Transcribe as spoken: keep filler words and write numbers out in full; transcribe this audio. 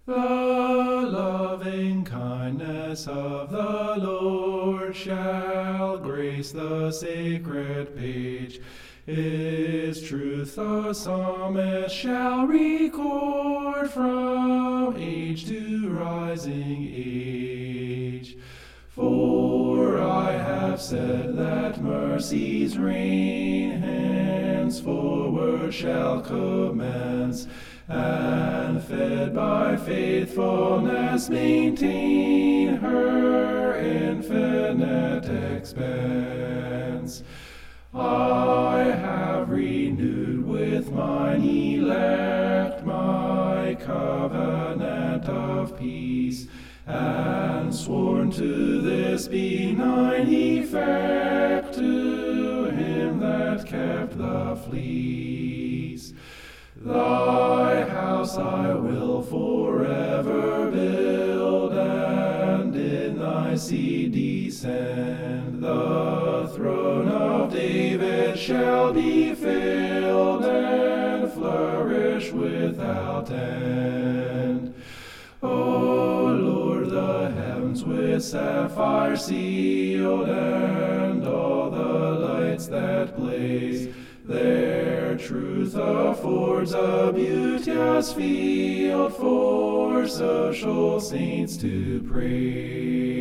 The loving kindness of the Lord shall grace the sacred page. His truth the psalmist shall record from age to rising age. For I have said that mercy's reign henceforward shall commence, and fed by faithfulness maintain her infinite expanse. I have renewed with mine elect my covenant of peace, and sworn to this benign effect to him that kept the fleece. Thy house I will forever build, and in thy seed descend. The throne of David shall be filled and flourish without end. O Lord, the heavens with sapphire sealed, and all the lights that blaze, their truth affords a beauteous field for social saints to praise.